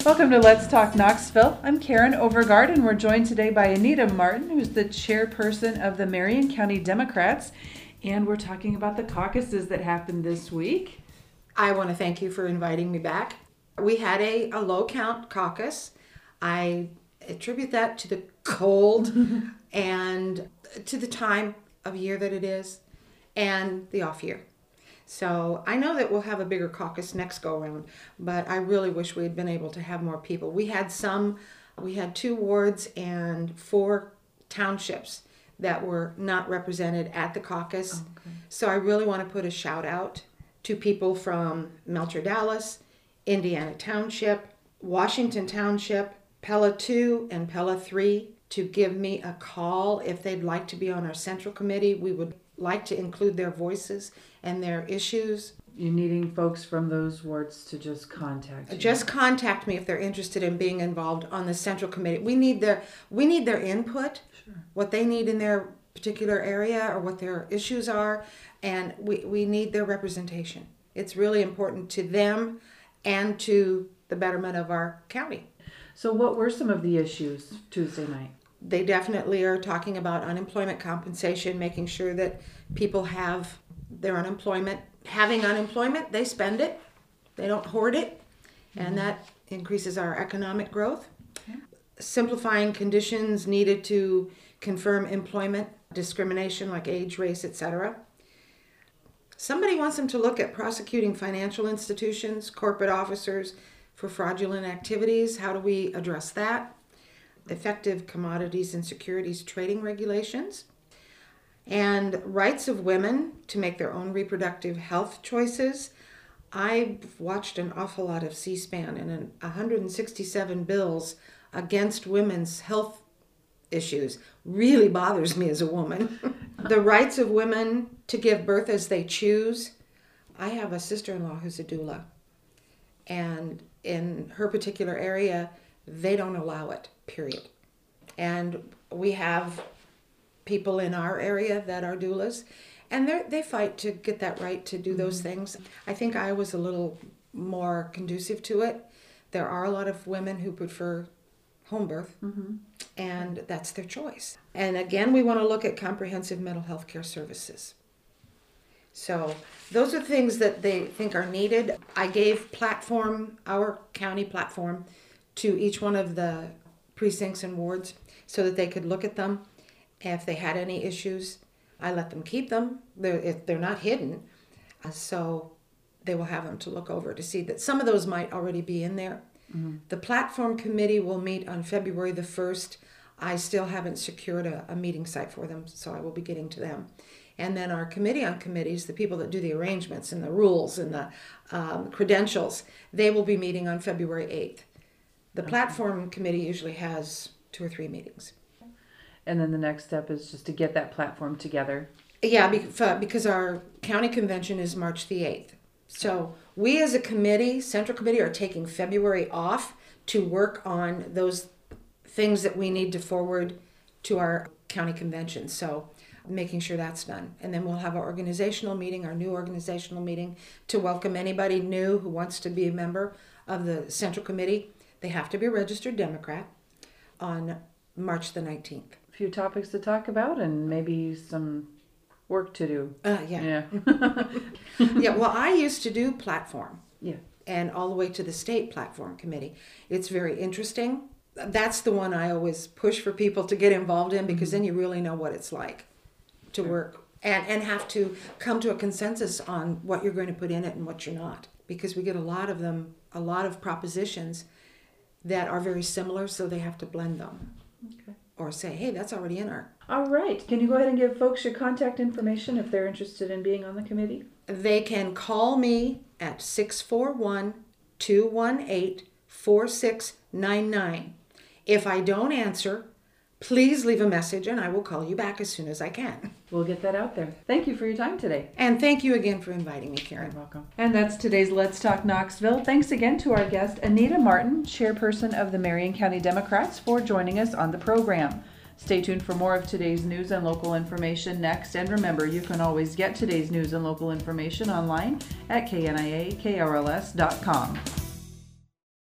Welcome to Let's Talk Knoxville. I'm Karen Overgaard, and we're joined today by Anita Martin, who's the chairperson of the Marion County Democrats, and we're talking about the caucuses that happened this week. I want to thank you for inviting me back. We had a low count caucus. I attribute that to the cold and to the time of year that it is and the off year. So I know that we'll have a bigger caucus next go around, but I really wish we had been able to have more people. We had 2 wards and 4 townships that were not represented at the caucus. Okay. So I really want to put a shout out to people from Melcher Dallas, Indiana Township, Washington Township, Pella 2 and Pella 3 to give me a call if they'd like to be on our central committee. We would like to include their voices and their issues. You're needing folks from those wards to just contact you. Just contact me if they're interested in being involved on the central committee. We need their input, Sure. what they need in their particular area or what their issues are, and we need their representation. It's really important to them and to the betterment of our county. So what were some of the issues Tuesday night? They definitely are talking about unemployment compensation, making sure that people have their unemployment. Having unemployment, they spend it. They don't hoard it. And that increases our economic growth. Okay. Simplifying conditions needed to confirm employment discrimination like age, race, etc. Somebody wants them to look at prosecuting financial institutions, corporate officers for fraudulent activities. How do we address that? Effective commodities and securities trading regulations, and rights of women to make their own reproductive health choices. I've watched an awful lot of C-SPAN, and 167 bills against women's health issues really bothers me as a woman. The rights of women to give birth as they choose. I have a sister-in-law who's a doula, and in her particular area, they don't allow it, period. And we have people in our area that are doulas, and they fight to get that right to do those things. I think I was a little more conducive to it. There are a lot of women who prefer home birth, and that's their choice. And again, we want to look at comprehensive mental health care services. So those are things that they think are needed. I gave our county platform, to each one of the precincts and wards so that they could look at them. If they had any issues, I let them keep them. They're not hidden. So they will have them to look over to see that some of those might already be in there. The platform committee will meet on February the 1st. I still haven't secured a meeting site for them, so I will be getting to them. And then our committee on committees, the people that do the arrangements and the rules and the credentials, they will be meeting on February 8th. The platform committee usually has 2 or 3 meetings. And then the next step is just to get that platform together. Yeah, because our county convention is March the 8th. So we as a committee, central committee, are taking February off to work on those things that we need to forward to our county convention. So making sure that's done. And then we'll have our new organizational meeting to welcome anybody new who wants to be a member of the central committee. They have to be a registered Democrat on March the 19th. A few topics to talk about and maybe some work to do. Yeah. Yeah, well, I used to do platform. Yeah. And all the way to the state platform committee. It's very interesting. That's the one I always push for people to get involved in, because then you really know what it's like to work and have to come to a consensus on what you're going to put in it and what you're not. Because we get a lot of propositions that are very similar, so they have to blend them. Okay. Or say, hey, that's already in our... All right. Can you go ahead and give folks your contact information if they're interested in being on the committee? They can call me at 641-218-4699. If I don't answer, please leave a message and I will call you back as soon as I can. We'll get that out there. Thank you for your time today. And thank you again for inviting me, Karen. You're welcome. And that's today's Let's Talk Knoxville. Thanks again to our guest, Anita Martin, chairperson of the Marion County Democrats, for joining us on the program. Stay tuned for more of today's news and local information next. And remember, you can always get today's news and local information online at kniakrls.com.